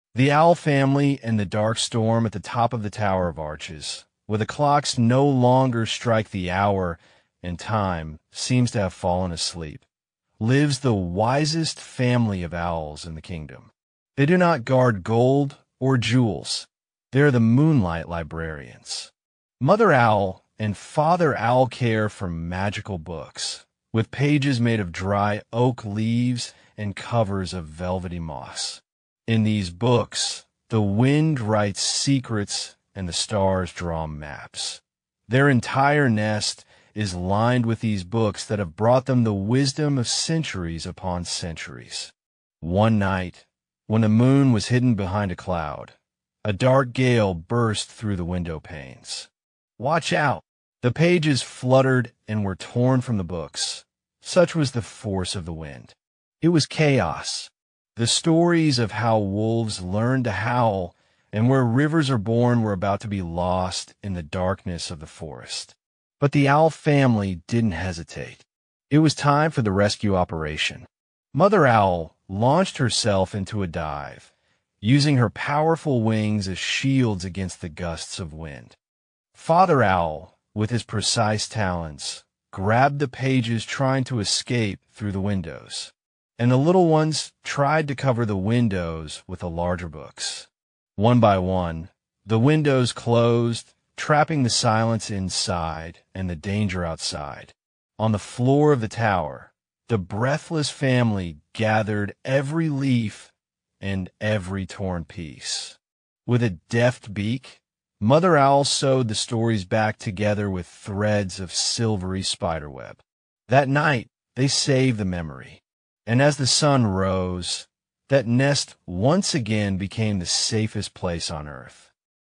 The owl family and the dark storm at the top of the Tower of Arches, where the clocks no longer strike the hour and time seems to have fallen asleep, lives the wisest family of owls in the kingdom. They do not guard gold or jewels. They are the moonlight librarians. Mother Owl and Father Owl care for magical books, with pages made of dry oak leaves and covers of velvety moss. In these books, the wind writes secrets and the stars draw maps. Their entire nest is lined with these books that have brought them the wisdom of centuries upon centuries. One night, when the moon was hidden behind a cloud, a dark gale burst through the window panes. "Watch out!" The pages fluttered and were torn from the books. Such was the force of the wind. It was chaos. The stories of how wolves learned to howl and where rivers are born were about to be lost in the darkness of the forest. But the owl family didn't hesitate. It was time for the rescue operation. Mother Owl launched herself into a dive, using her powerful wings as shields against the gusts of wind. Father Owl, with his precise talons, grabbed the pages trying to escape through the windows, and the little ones tried to cover the windows with the larger books. One by one, the windows closed, trapping the silence inside and the danger outside. On the floor of the tower, the breathless family gathered every leaf and every torn piece. With a deft beak, Mother Owl sewed the stories back together with threads of silvery spiderweb. That night, they saved the memory, and as the sun rose, that nest once again became the safest place on earth.